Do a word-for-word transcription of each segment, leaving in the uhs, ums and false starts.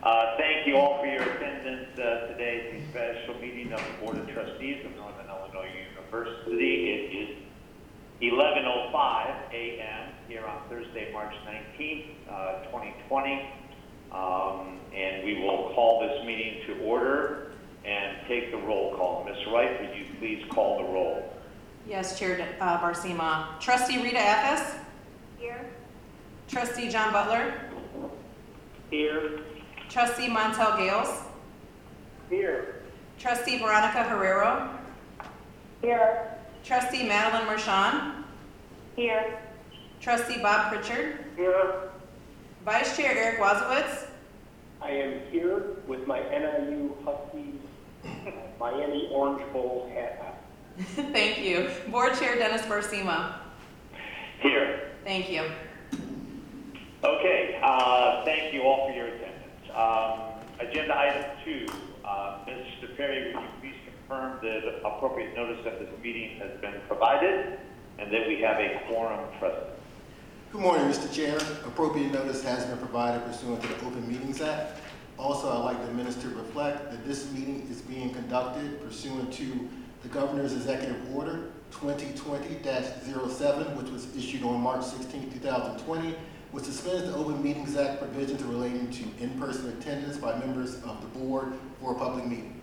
Uh, thank you all for your attendance uh, today at the special meeting of the Board of Trustees of Northern Illinois University. It is eleven oh five a m here on Thursday, March nineteenth, uh, twenty twenty. Um, and we will call this meeting to order and take the roll call. Miz Wright, would you please call the roll? Yes, Chair uh, Barcima. Trustee Rita Affis? Here. Trustee John Butler? Here. Trustee Montel Gales? Here. Trustee Veronica Herrero? Here. Trustee Madeline Marchand? Here. Trustee Bob Pritchard? Here. Vice Chair Eric Wazowitz? I am here with my N I U Huskies Miami Orange Bowl hat on. Thank you. Board Chair Dennis Barcima? Here. Thank you. Okay, uh, thank you all for your attendance. Um, agenda item two, uh, Mister Perry, would you please confirm that appropriate notice of this meeting has been provided and that we have a quorum present? Good morning, Mister Chair. Appropriate notice has been provided pursuant to the Open Meetings Act. Also, I'd like the minister to reflect that this meeting is being conducted pursuant to the Governor's Executive Order twenty twenty dash zero seven, which was issued on March sixteenth, two thousand twenty, which suspends the Open Meetings Act provisions relating to in-person attendance by members of the board for a public meeting.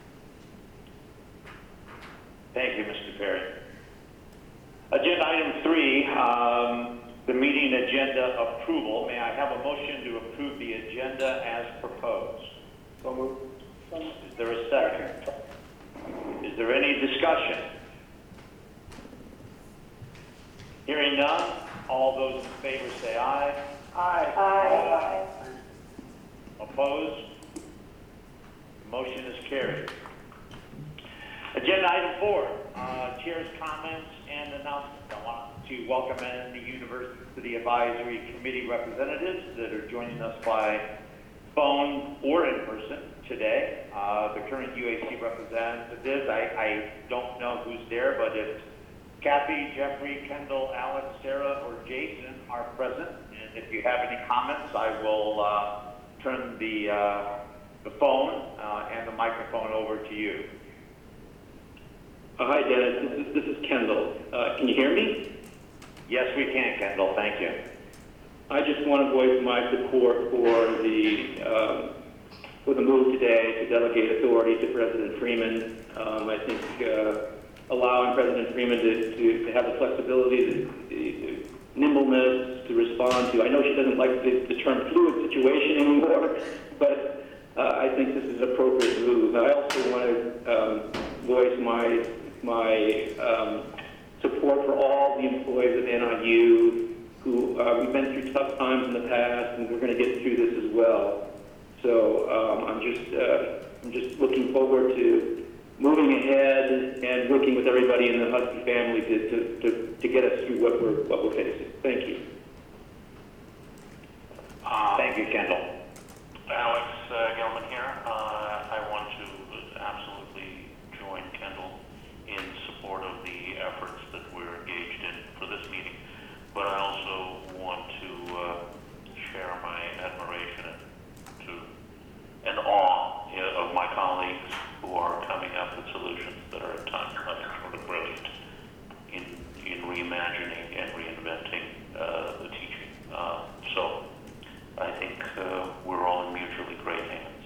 Thank you, Mister Perry. Agenda item three, um, the meeting agenda approval. May I have a motion to approve the agenda as proposed? So moved. Is there a second? Is there any discussion? Hearing none, all those in favor say aye. Aye. Aye. Opposed? The motion is carried. Agenda item four, uh, Chair's comments and announcements. I want to welcome in the University Advisory Committee representatives that are joining us by phone or in person today. Uh, the current U A C representatives, I, I don't know who's there, but if Kathy, Jeffrey, Kendall, Alex, Sarah, or Jason are present, and if you have any comments, I will uh, turn the, uh, the phone uh, and the microphone over to you. Uh, hi, Dennis. This is, this is Kendall. Uh, can you hear me? Yes, we can, Kendall. Thank you. I just want to voice my support for the um, for the move today to delegate authority to President Freeman. Um, I think uh, allowing President Freeman to, to, to have the flexibility, the, the nimbleness to respond to. I know she doesn't like the, the term fluid situation anymore, but uh, I think this is an appropriate move. I also want to um, voice my my um, support for all the employees of N I U who uh, we've been through tough times in the past, and we're going to get through this as well. So um, I'm just uh, I'm just looking forward to moving ahead and working with everybody in the Husky family to, to, to, to get us through what we're what we're facing. Thank you. Uh, Thank you, Kendall. Alex uh, Gelman here. Uh, I want to absolutely join Kendall in support of the efforts that we're engaged in for this meeting, but I also want to uh, share my admiration to and awe you know, of my colleagues who are coming up with solutions that are at times I think sort of brilliant in in reimagining and reinventing uh, the teaching. Uh, so I think uh, we're all in mutually great hands.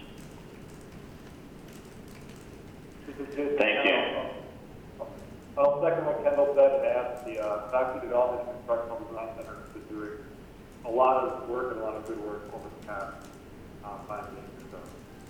Thank you. I'll second what Kendall said and ask the uh, Faculty Development and Instructional Design Center to doing a lot of work and a lot of good work over the past uh, five years or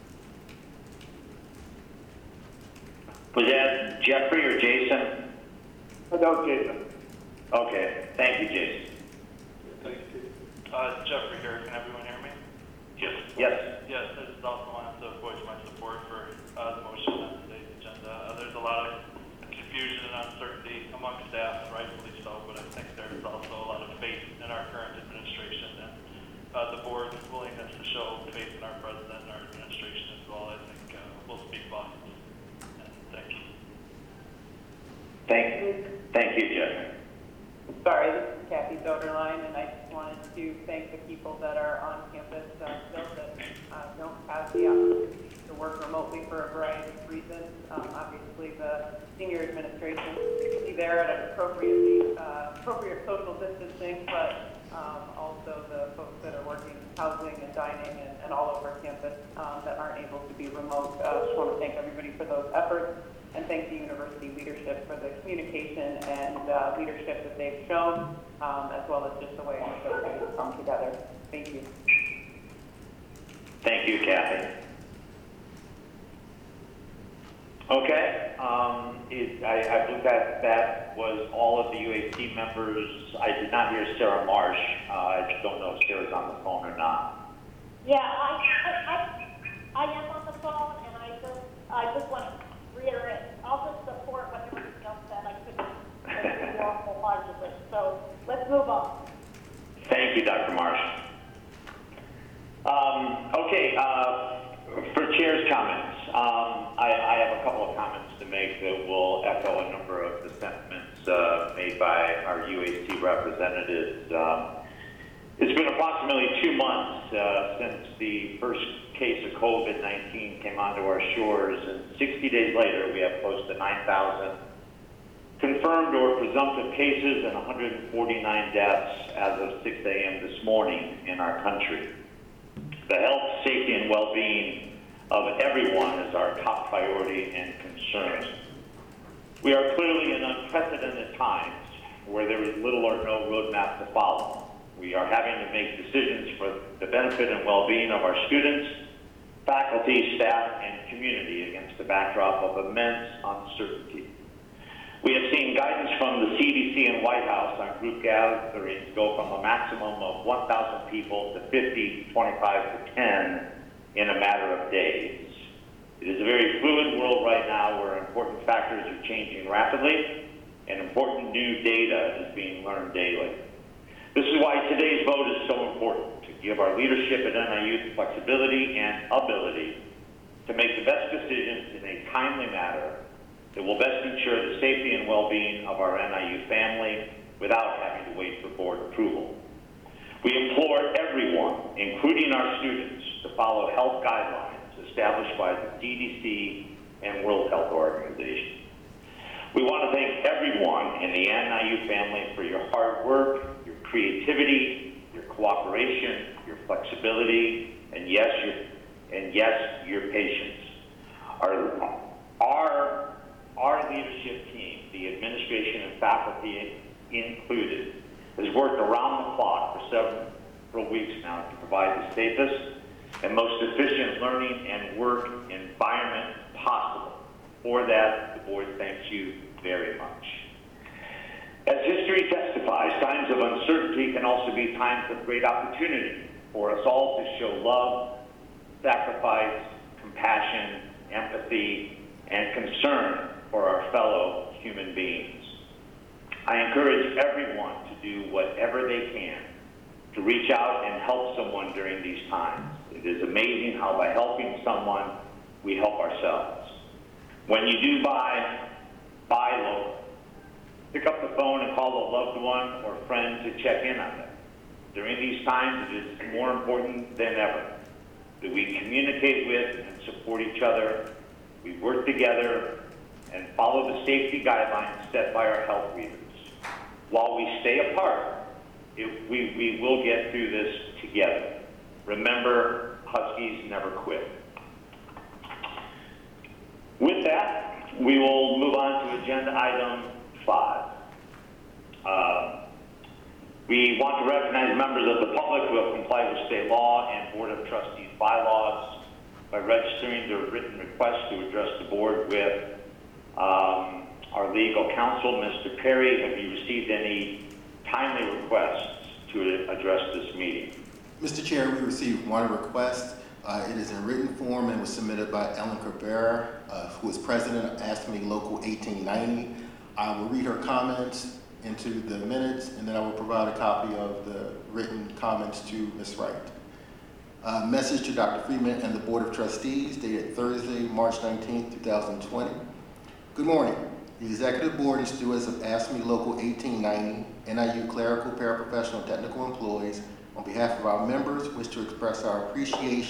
so. Was that Jeffrey or Jason? Oh, no, Jason. Okay. Thank you, Jason. Thank you. Uh, Jeffrey here. Can everyone hear me? Yes. Yes. Yes, I just also wanted to voice my support for uh, the motion on today's agenda. Uh, there's a lot of confusion and uncertainty among staff, and rightfully so, but I think there's also a lot of faith in our current administration and uh, the board's willingness to show faith in our president and our administration as well. I think uh, will speak volumes. And thank you. Thank, thank you, Jeff. Sorry, this is Kathy Soderline, and I just wanted to thank the people that are on campus uh, still that uh, don't for a variety of reasons. Um, obviously, the senior administration should be there at an appropriately, uh, appropriate social distancing, but um, also the folks that are working housing and dining and, and all over campus um, that aren't able to be remote. I uh, just want to thank everybody for those efforts and thank the university leadership for the communication and uh, leadership that they've shown, um, as well as just the way in which everybody has come together. Thank you. Thank you, Kathy. Okay, um, it, I, I believe that that was all of the U A C members. I did not hear Sarah Marsh. Uh, I just don't know if Sarah's on the phone or not. Yeah, I, I, I, I am on the phone, and I just, I just want to reiterate, I'll just support what everybody else said. I couldn't agree more wholeheartedly. So let's move on. Thank you, Doctor Marsh. Um, okay, uh, for Chair's comments, um, I, I have a couple of comments to make that will echo a number of the sentiments uh, made by our U A C representatives. Um, it's been approximately two months uh, since the first case of COVID nineteen came onto our shores, and sixty days later we have close to nine thousand confirmed or presumptive cases and one hundred forty-nine deaths as of six a m this morning in our country. The health, safety, and well-being of everyone is our top priority and concern. We are clearly in unprecedented times where there is little or no roadmap to follow. We are having to make decisions for the benefit and well-being of our students, faculty, staff, and community against the backdrop of immense uncertainty. We have seen guidance from the C D C and White House on group gatherings go from a maximum of one thousand people to fifty, twenty-five to ten in a matter of days. It is a very fluid world right now where important factors are changing rapidly and important new data is being learned daily. This is why today's vote is so important, to give our leadership at N I U the flexibility and ability to make the best decisions in a timely manner that will best ensure the safety and well-being of our N I U family without having to wait for board approval. We implore everyone, including our students, to follow health guidelines established by the C D C and World Health Organization. We want to thank everyone in the N I U family for your hard work, your creativity, your cooperation, your flexibility, and yes, your, and yes, your patience. Our, our Our leadership team, the administration and faculty included, has worked around the clock for several weeks now to provide the safest and most efficient learning and work environment possible. For that, the board thanks you very much. As history testifies, times of uncertainty can also be times of great opportunity for us all to show love, sacrifice, compassion, empathy, and concern for our fellow human beings. I encourage everyone to do whatever they can to reach out and help someone during these times. It is amazing how by helping someone, we help ourselves. When you do buy, buy local. Pick up the phone and call a loved one or friend to check in on them. During these times, it is more important than ever that we communicate with and support each other. We work together and follow the safety guidelines set by our health leaders. While we stay apart, it, we, we will get through this together. Remember, Huskies never quit. With that, we will move on to agenda item five. Uh, we want to recognize members of the public who have complied with state law and Board of Trustees bylaws by registering their written request to address the board with Um, our legal counsel, Mister Perry. Have you received any timely requests to address this meeting? Mister Chair, we received one request. Uh, it is in written form and was submitted by Ellen Cabrera, uh, who is president of AFSCME Local eighteen ninety. I will read her comments into the minutes, and then I will provide a copy of the written comments to Miz Wright. Uh, message to Doctor Freeman and the Board of Trustees dated Thursday, March nineteenth, two thousand twenty. Good morning. The Executive Board and stewards of AFSCME Local eighteen ninety, N I U clerical, paraprofessional, and technical employees, on behalf of our members, wish to express our appreciation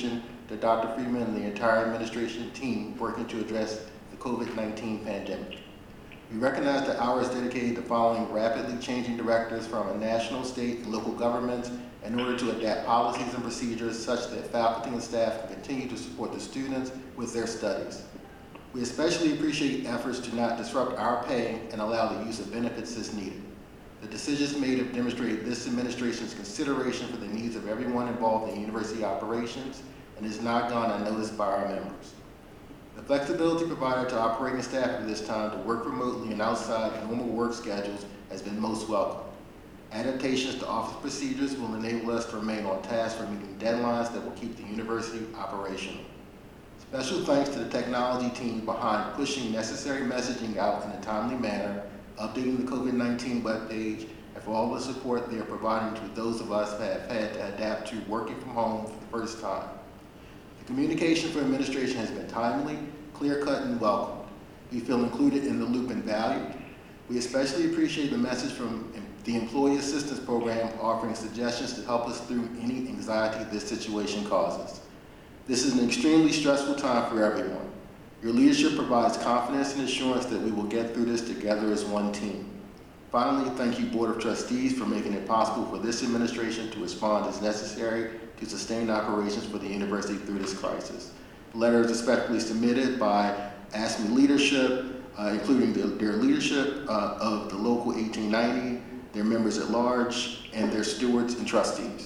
to Doctor Freeman and the entire administration team working to address the COVID nineteen pandemic. We recognize the hours dedicated to following rapidly changing directives from our national, state, and local governments in order to adapt policies and procedures such that faculty and staff can continue to support the students with their studies. We especially appreciate efforts to not disrupt our pay and allow the use of benefits as needed. The decisions made have demonstrated this administration's consideration for the needs of everyone involved in university operations and has not gone unnoticed by our members. The flexibility provided to operating staff at this time to work remotely and outside normal work schedules has been most welcome. Adaptations to office procedures will enable us to remain on task for meeting deadlines that will keep the university operational. Special thanks to the technology team behind pushing necessary messaging out in a timely manner, updating the COVID nineteen webpage, and for all the support they are providing to those of us that have had to adapt to working from home for the first time. The communication for administration has been timely, clear-cut, and welcomed. We feel included in the loop and valued. We especially appreciate the message from the Employee Assistance Program offering suggestions to help us through any anxiety this situation causes. This is an extremely stressful time for everyone. Your leadership provides confidence and assurance that we will get through this together as one team. Finally, thank you, Board of Trustees, for making it possible for this administration to respond as necessary to sustain operations for the university through this crisis. The letter is respectfully submitted by A S M E leadership, uh, including the, their leadership uh, of the local eighteen ninety, their members at large, and their stewards and trustees.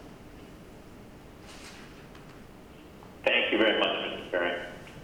Thank you very much, Mister Perry.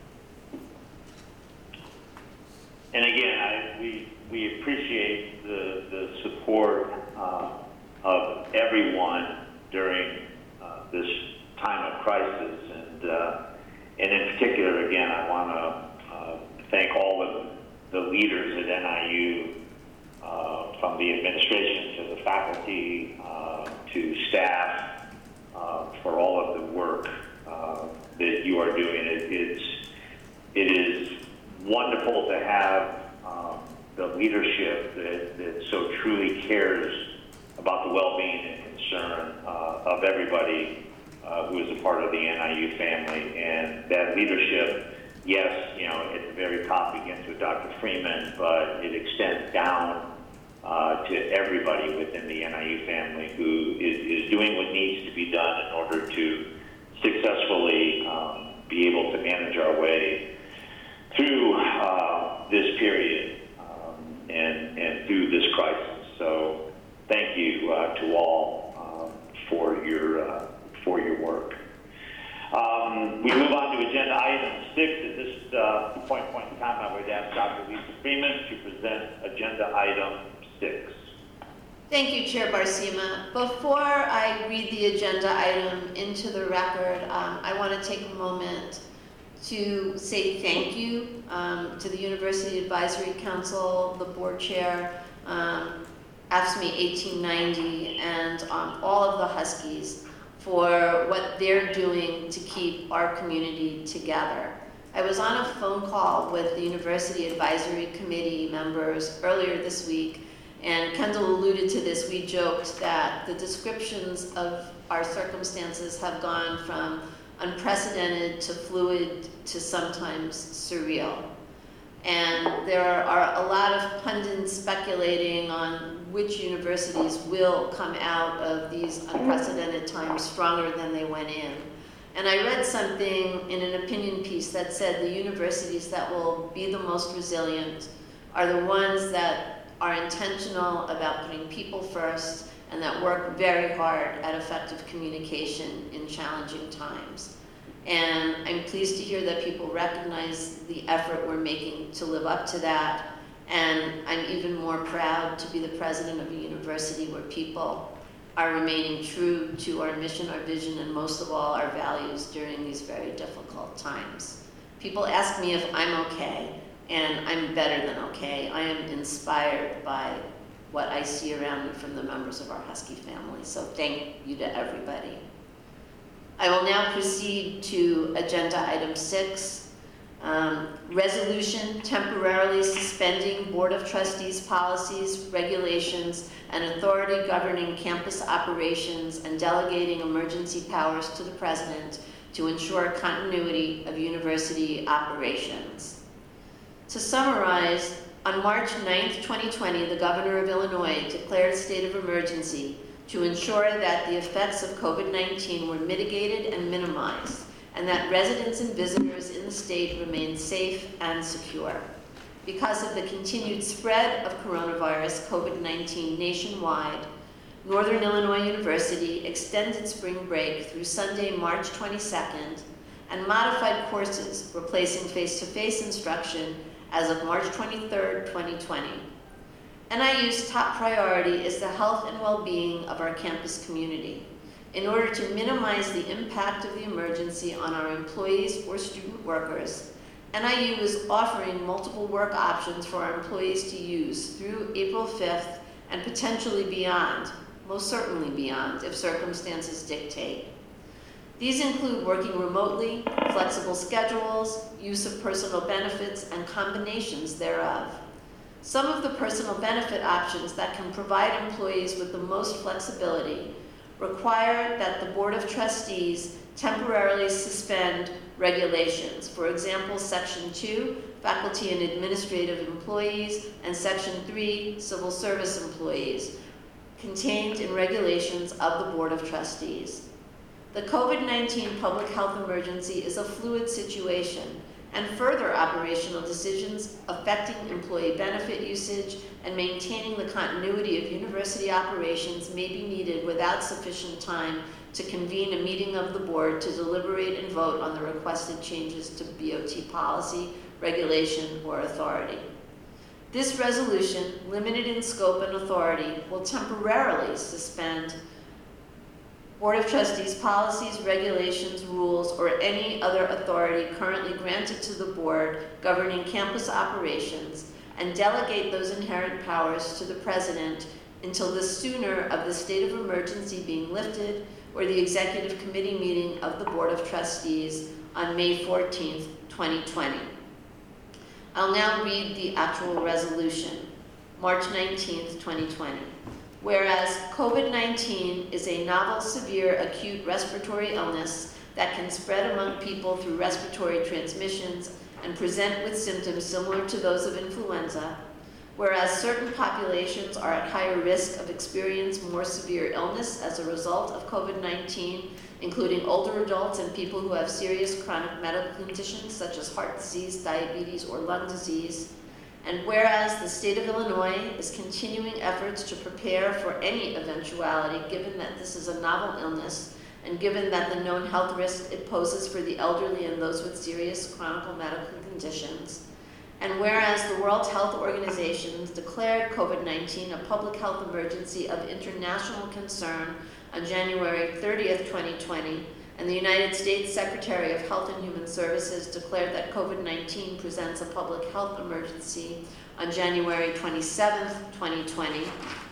And again, I, we, we appreciate the, the support uh, of everyone during uh, this time of crisis. And, uh, and in particular, again, I want to uh, thank all of the leaders at N I U, uh, from the administration to the faculty, uh, to staff, uh, for all of the work uh, that you are doing. It, it's, it is wonderful to have um, the leadership that, that so truly cares about the well-being and concern uh, of everybody uh, who is a part of the N I U family. And that leadership, yes, you know, at the very top begins with Doctor Freeman, but it extends down uh, to everybody within the N I U family who is, is doing what needs to be done in order to successfully um, be able to manage our way through uh, this period um, and, and through this crisis. So thank you uh, to all um, for your uh, for your work. Um, we move on to agenda item six. At this uh, point, point in time, I would ask Doctor Lisa Freeman to present agenda item six. Thank you, Chair Barcima. Before I read the agenda item into the record, um, I want to take a moment to say thank you um, to the University Advisory Council, the board chair, um, A S M E eighteen ninety, and um, all of the Huskies for what they're doing to keep our community together. I was on a phone call with the University Advisory Committee members earlier this week, and Kendall alluded to this. We joked that the descriptions of our circumstances have gone from unprecedented to fluid to sometimes surreal. And there are a lot of pundits speculating on which universities will come out of these unprecedented times stronger than they went in. And I read something in an opinion piece that said the universities that will be the most resilient are the ones that are intentional about putting people first and that work very hard at effective communication in challenging times. And I'm pleased to hear that people recognize the effort we're making to live up to that. And I'm even more proud to be the president of a university where people are remaining true to our mission, our vision, and most of all, our values during these very difficult times. People ask me if I'm okay, and I'm better than okay. I am inspired by what I see around me from the members of our Husky family. So thank you to everybody. I will now proceed to agenda item six, um, resolution temporarily suspending Board of Trustees policies, regulations, and authority governing campus operations and delegating emergency powers to the president to ensure continuity of university operations. To summarize, on March ninth, twenty twenty, the Governor of Illinois declared a state of emergency to ensure that the effects of COVID nineteen were mitigated and minimized, and that residents and visitors in the state remain safe and secure. Because of the continued spread of coronavirus COVID nineteen nationwide, Northern Illinois University extended spring break through Sunday, March twenty-second, and modified courses replacing face-to-face instruction as of March twenty-third, twenty twenty. N I U's top priority is the health and well-being of our campus community. In order to minimize the impact of the emergency on our employees or student workers, N I U is offering multiple work options for our employees to use through April fifth and potentially beyond, most certainly beyond, if circumstances dictate. These include working remotely, flexible schedules, use of personal benefits, and combinations thereof. Some of the personal benefit options that can provide employees with the most flexibility require that the Board of Trustees temporarily suspend regulations. For example, Section two, faculty and administrative employees, and Section three, civil service employees, contained in regulations of the Board of Trustees. The COVID nineteen public health emergency is a fluid situation, and further operational decisions affecting employee benefit usage and maintaining the continuity of university operations may be needed without sufficient time to convene a meeting of the board to deliberate and vote on the requested changes to B O T policy, regulation, or authority. This resolution, limited in scope and authority, will temporarily suspend Board of Trustees policies, regulations, rules, or any other authority currently granted to the board governing campus operations, and delegate those inherent powers to the president until the sooner of the state of emergency being lifted or the executive committee meeting of the Board of Trustees on May fourteenth, twenty twenty. I'll now read the actual resolution. March nineteenth, twenty twenty. Whereas COVID nineteen is a novel, severe, acute respiratory illness that can spread among people through respiratory transmissions and present with symptoms similar to those of influenza, whereas certain populations are at higher risk of experiencing more severe illness as a result of COVID nineteen, including older adults and people who have serious chronic medical conditions such as heart disease, diabetes, or lung disease. And whereas the state of Illinois is continuing efforts to prepare for any eventuality, given that this is a novel illness, and given that the known health risk it poses for the elderly and those with serious chronic medical conditions. And whereas the World Health Organization declared COVID nineteen a public health emergency of international concern on January thirtieth, twenty twenty, and the United States Secretary of Health and Human Services declared that COVID nineteen presents a public health emergency on January twenty-seventh, twenty twenty.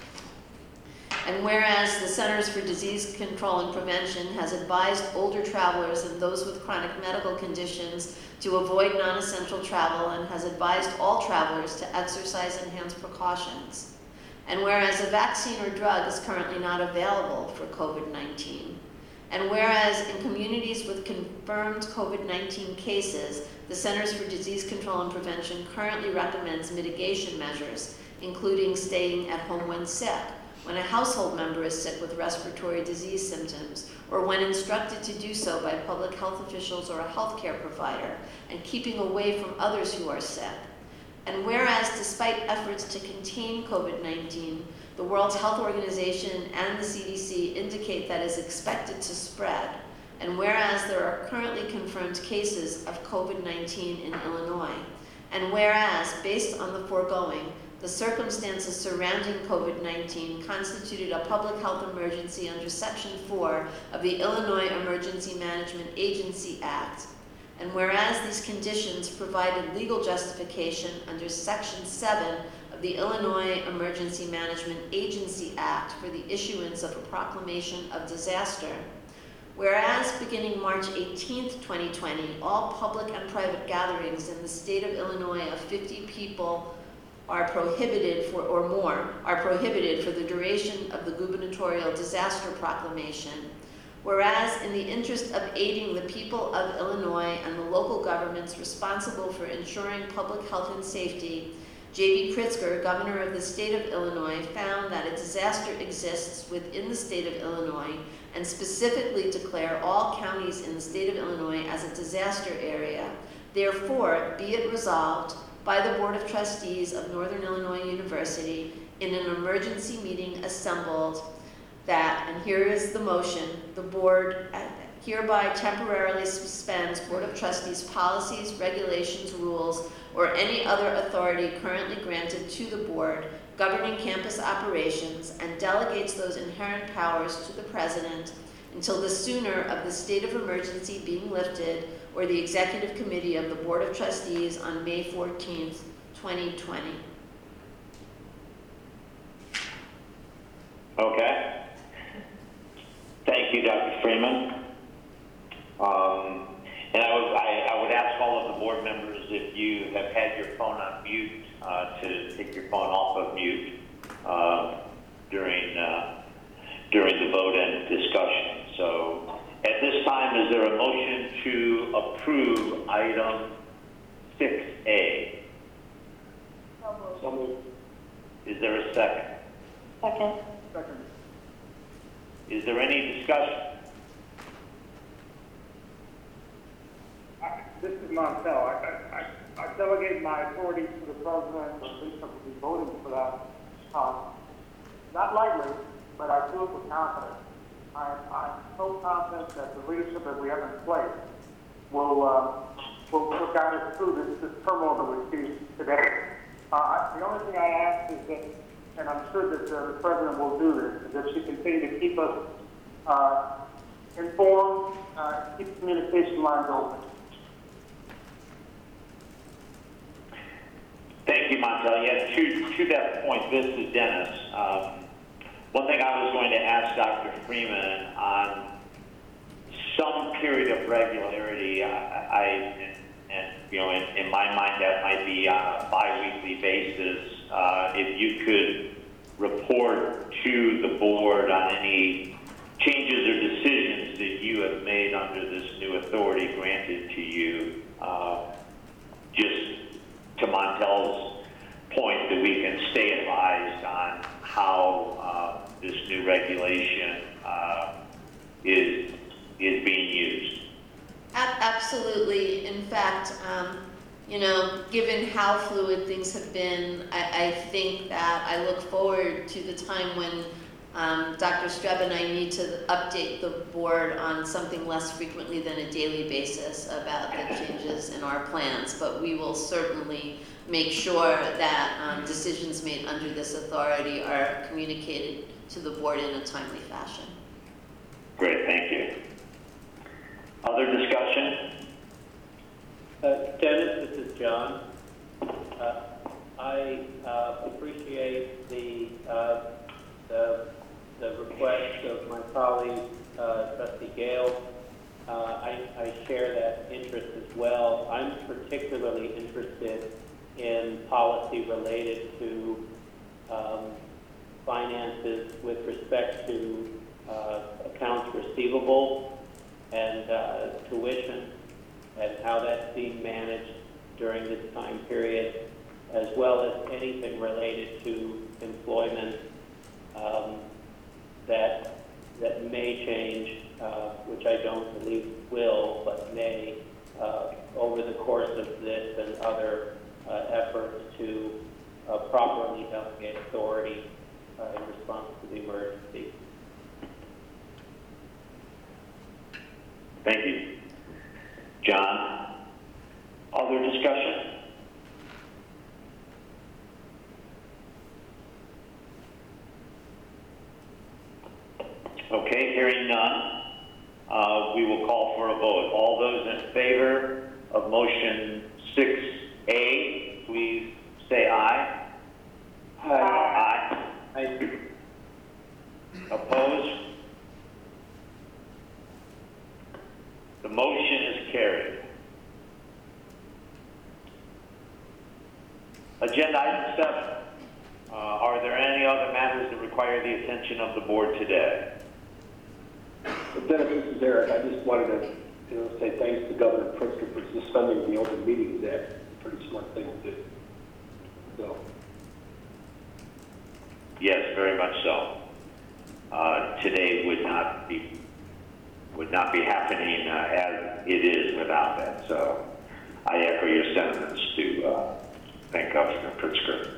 And whereas the Centers for Disease Control and Prevention has advised older travelers and those with chronic medical conditions to avoid non-essential travel and has advised all travelers to exercise enhanced precautions. And whereas a vaccine or drug is currently not available for COVID nineteen. And whereas in communities with confirmed COVID nineteen cases, the Centers for Disease Control and Prevention currently recommends mitigation measures, including staying at home when sick, when a household member is sick with respiratory disease symptoms, or when instructed to do so by public health officials or a healthcare provider, and keeping away from others who are sick. And whereas despite efforts to contain COVID nineteen, the World Health Organization and the C D C indicate that it is expected to spread. And whereas there are currently confirmed cases of COVID nineteen in Illinois. And whereas, based on the foregoing, the circumstances surrounding COVID nineteen constituted a public health emergency under Section four of the Illinois Emergency Management Agency Act. And whereas these conditions provided legal justification under Section seven of the Illinois Emergency Management Agency Act for the issuance of a proclamation of disaster. Whereas beginning March eighteenth, twenty twenty, all public and private gatherings in the state of Illinois of fifty people are prohibited for, or more, are prohibited for the duration of the gubernatorial disaster proclamation. Whereas in the interest of aiding the people of Illinois and the local governments responsible for ensuring public health and safety, J B Pritzker, governor of the state of Illinois, found that a disaster exists within the state of Illinois and specifically declare all counties in the state of Illinois as a disaster area. Therefore, be it resolved by the Board of Trustees of Northern Illinois University in an emergency meeting assembled that, and here is the motion, the board hereby temporarily suspends Board of Trustees policies, regulations, rules, or any other authority currently granted to the board governing campus operations and delegates those inherent powers to the president until the sooner of the state of emergency being lifted or the executive committee of the Board of Trustees on May fourteenth, twenty twenty. Okay. Thank you, Doctor Freeman. Um, and I would, I, I would ask all of the board members if you have had your phone on mute uh, to take your phone off of mute uh, during uh, during the vote and discussion. So at this time, is there a motion to approve item six A? So moved. Is there a second? Second. Second. Is there any discussion? I- This is Montel. I, I, I I delegate my authority to the president, and Lisa will be voting for that. Um, Not lightly, but I do it with confidence. I'm, I'm so confident that the leadership that we have in place will, uh, will, will guide us through this, this turmoil that we see today. Uh, I- the only thing I ask is that, and I'm sure that uh, the president will do this, is that she continue to keep us uh, informed, uh, keep communication lines open. Thank you, Montel. Yeah, to, to that point, this is Dennis. Um, one thing I was going to ask Doctor Freeman on some period of regularity, I, I and, and you know, in, in my mind, that might be on a bi-weekly basis. Uh, if you could report to the board on any changes or decisions that you have made under this new authority granted to you, uh, just to Montel's point, that we can stay advised on how uh, this new regulation uh, is is being used. Ab- Absolutely. In fact, um, you know, given how fluid things have been, I, I think that I look forward to the time when um, Doctor Streb and I need to update the board on something less frequently than a daily basis about the changes in our plans. But we will certainly make sure that um, decisions made under this authority are communicated to the board in a timely fashion. Great, thank you. Other discussion? Uh, Dennis, this is John. Uh, I uh, appreciate the, uh, the the request of my colleague, uh, Trustee Gale. Uh, I, I share that interest as well. I'm particularly interested in policy related to um, finances with respect to uh, accounts receivable and uh, tuition, and how that's being managed during this time period, as well as anything related to employment um, that that may change, uh, which I don't believe will, but may, uh, over the course of this and other uh, efforts to uh, properly delegate authority uh, in response to the emergency. Thank you. John, other discussion? Okay, hearing none, uh, we will call for a vote. All those in favor of motion six A, please say aye. Aye. Aye. Opposed? The motion is carried. Agenda item seven. Uh, are there any other matters that require the attention of the board today? Dennis, this is Eric. I just wanted to, you know, say thanks to Governor Pritzker for suspending the Open Meetings Act. Pretty smart thing to do. So, Yes, very much so. Uh, today would not be would not be happening uh, as it is without that. So I echo your sentiments to uh, thank Governor Pritzker.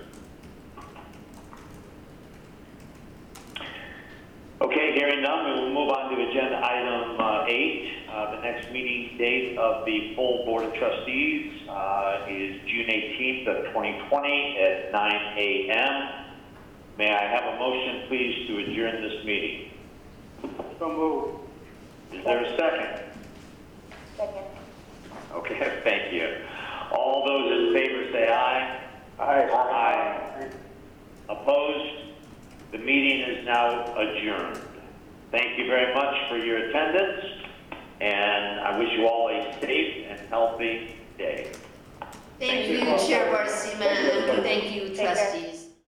Okay, hearing none, we will move on to agenda item uh, eight. Uh, the next meeting date of the full Board of Trustees uh, is June eighteenth of twenty twenty at nine a m May I have a motion, please, to adjourn this meeting? So moved. Is there a second? Second. Okay, thank you. All those in favor say aye. Aye. Aye. Opposed? The meeting is now adjourned. Thank you very much for your attendance, and I wish you all a safe and healthy day. Thank you, Chair Barcima, and thank you, care. trustees.